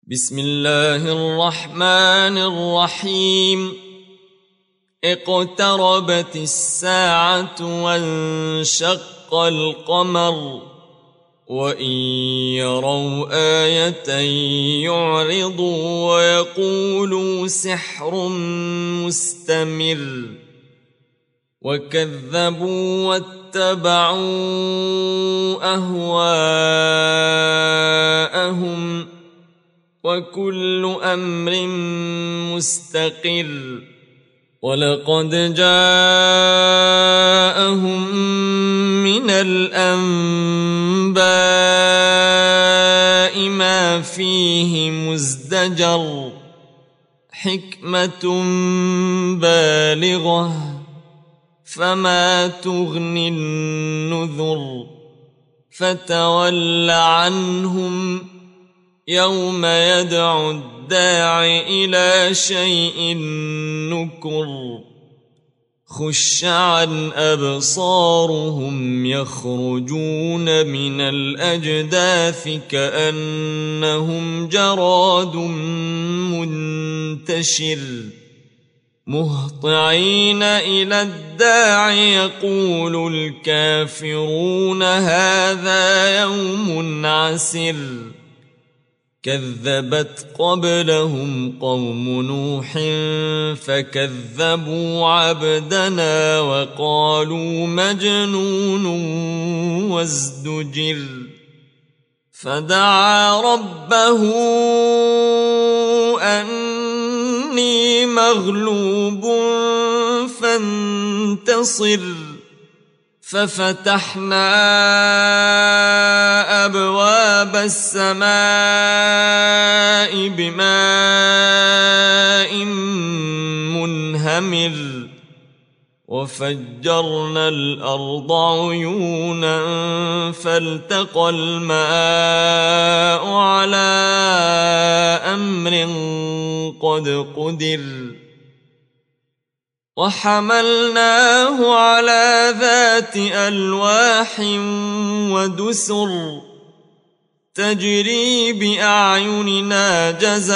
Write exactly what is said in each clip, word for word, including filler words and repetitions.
بسم الله الرحمن الرحيم. اقتربت الساعة وانشق القمر وإن يروا آية يعرضوا ويقولوا سحر مستمر وكذبوا واتبعوا أهواءهم وكل أمر مستقر. ولقد جاءهم من الأنباء ما فيه مزدجر حكمة بالغة فما تغني النذر. فتول عنهم يوم يدعو الداع إلى شيء نكر. خش عن أبصارهم يخرجون من الأجداث كأنهم جراد منتشر مهطعين إلى الداع يقول الكافرون هذا يوم عسر. كذبت قبلهم قوم نوح فكذبوا عبدنا وقالوا مجنون وازدجر. فدعا ربه أني مغلوب فانتصر. ففتحنا أبواب السماء بماء منهمر وفجرنا الأرض عيونا فالتقى الماء على أمر قد قدر. وحملناه على ذات ألواح ودسر تجري بأعيننا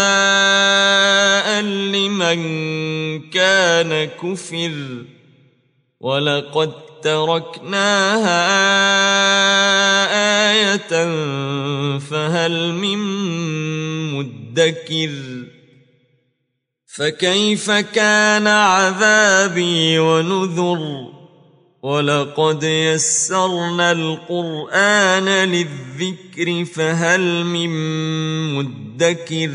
جزاء لمن كان كفر. ولقد تركناها آية فهل من مدكر. فكيف كان عذابي ونذر. ولقد يسرنا القرآن للذكر فهل من مدكر.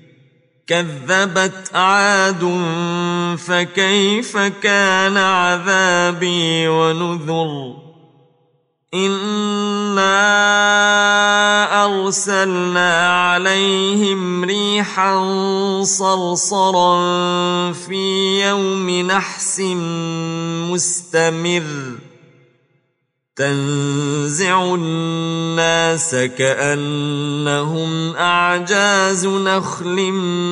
كذبت عاد فكيف كان عذابي ونذر. إنا أرسلنا عليهم ريحا صرصرا في يوم نحس مستمر تنزع الناس كأنهم أعجاز نخل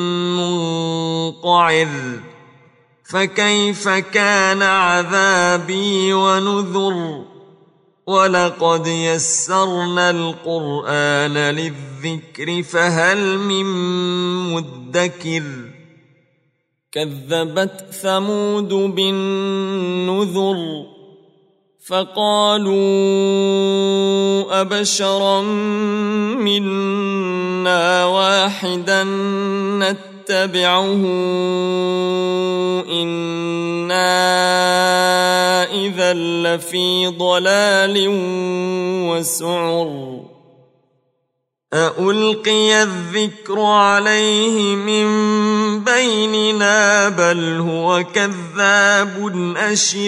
منقعر. فكيف كان عذابي ونذر. ولقد يسرنا القرآن للذكر فهل من مدكر. كذبت ثمود بالنذر فقالوا أبشرا منا واحدا نتبعه إنا إذا لفي ضلال وسعر. أألقي الذكر عليه من بيننا بل هو كذاب أشر.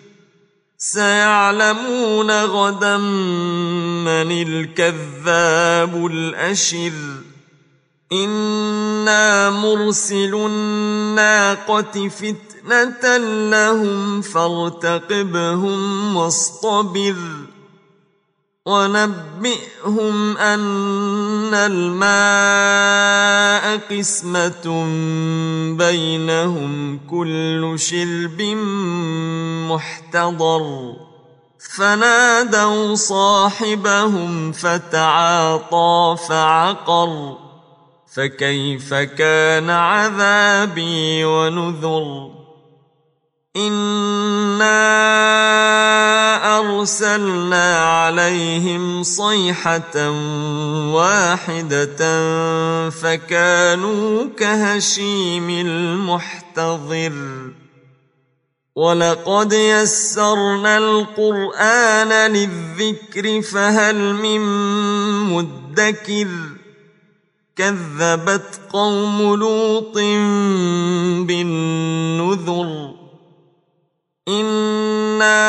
سيعلمون غدا من الكذاب الأشر. إنا مرسل الناقة فتنة لهم فارتقبهم واصطبر. ونبئهم أن الماء قسمة بينهم كل شرب محتضر. فنادوا صاحبهم فتعاطى فعقر فكيف كان عذابي ونذر إنا أرسلنا عليهم صيحة واحدة فكانوا كهشيم المحتضر ولقد يسرنا القرآن للذكر فهل من مدكر كذبت قوم لوط بالنذر إنا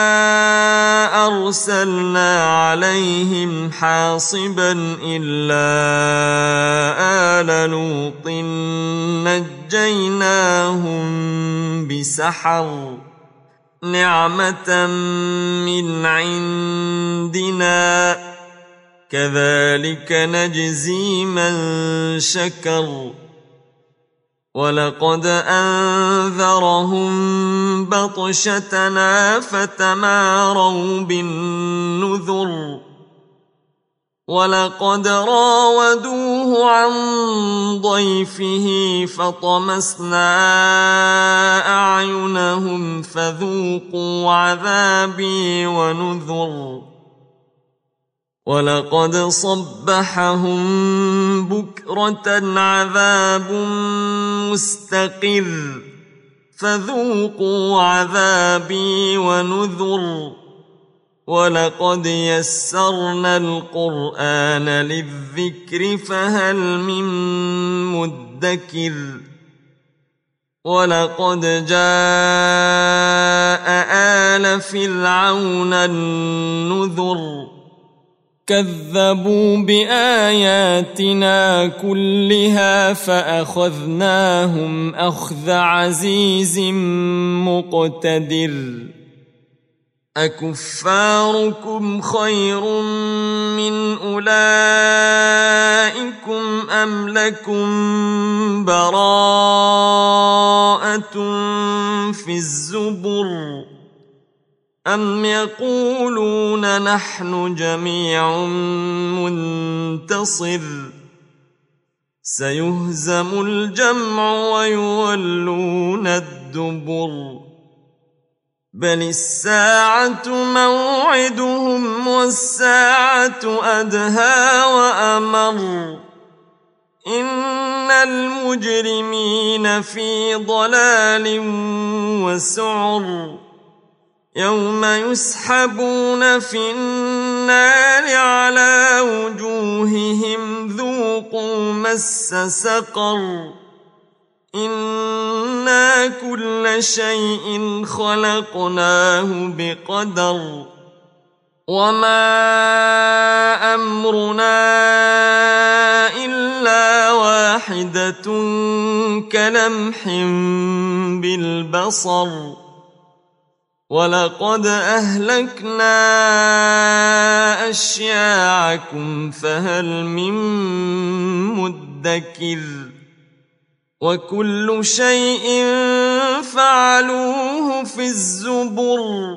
أرسلنا عليهم حاصبا إلا آل لوط نجيناهم بسحر نعمة من عندنا كذلك نجزي من شكر ولقد أنذرهم بطشتنا فتماروا بالنذر ولقد راودوه عن ضيفه فطمسنا أعينهم فذوقوا عذابي ونذر ولقد صبحهم بكرة عذاب مستقر فذوقوا عذابي ونذر ولقد يسرنا القرآن للذكر فهل من مدكر ولقد جاء آل فرعون النذر كذبوا بآياتنا كلها فأخذناهم أخذ عزيز مقتدر أكفاركم خير من أولئكم أم لكم براءة في الزبر أم يقولون نحن جميع منتصر سيهزم الجمع ويولون الدبر بل الساعة موعدهم والساعة أدهى وأمر إن المجرمين في ضلال وسعر يوم يسحبون في النار على وجوههم ذوقوا مس سقر إنا كل شيء خلقناه بقدر وما أمرنا إلا واحدة كلمح بالبصر ولقد أهلكنا أشياعكم فهل من مدكر وكل شيء فعلوه في الزبر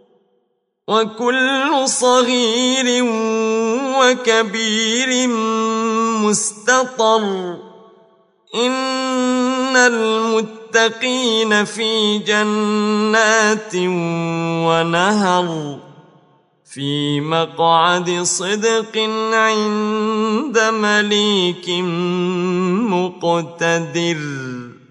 وكل صغير وكبير مستطر إن المتقين في جنات ونهر في مقعد صدق عند مليك مقتدر.